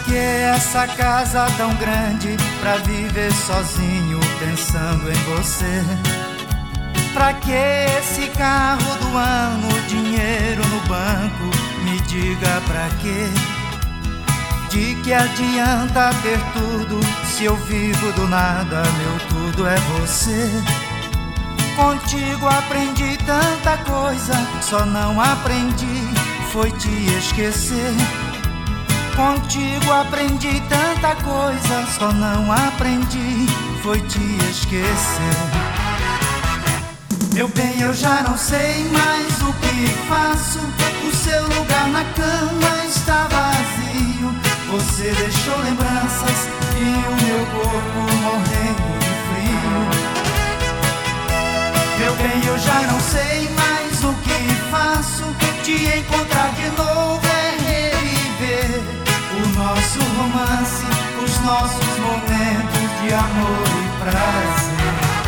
que essa casa tão grande pra viver sozinho pensando em você? Pra que esse carro do ano, dinheiro no banco? Me diga pra quê? De que adianta ter tudo se eu vivo do nada? Meu tudo é você. Contigo aprendi tanta coisa, só não aprendi foi te esquecer. Contigo aprendi tanta coisa, só não aprendi foi te esquecer. Meu bem, eu já não sei mais o que faço. O seu lugar na cama está vazio. Você deixou lembranças e o meu corpo morrendo de frio. Meu bem, eu já não sei mais o que faço. Te encontrar de novo é reviver o nosso romance, os nossos momentos de amor e prazer.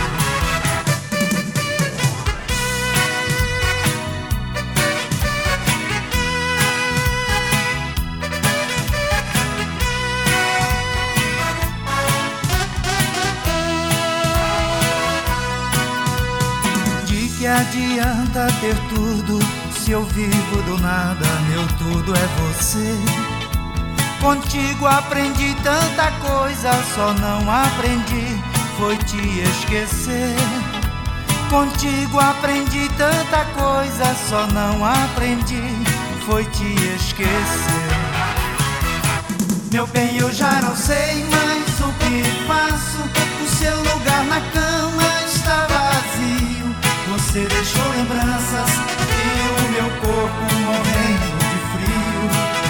Que adianta ter tudo se eu vivo do nada? Meu tudo é você. Contigo aprendi tanta coisa, só não aprendi foi te esquecer. Contigo aprendi tanta coisa, só não aprendi foi te esquecer. Meu bem, eu já não sei mais o que faço. O seu lugar na cama está vazio. Você deixou lembranças e o meu corpo morrendo de frio.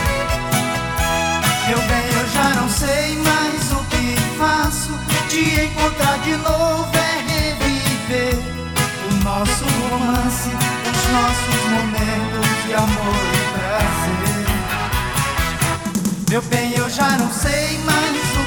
Meu bem, eu já não sei mais o que faço. Te encontrar de novo é reviver o nosso romance, os nossos momentos de amor e prazer. Meu bem, eu já não sei mais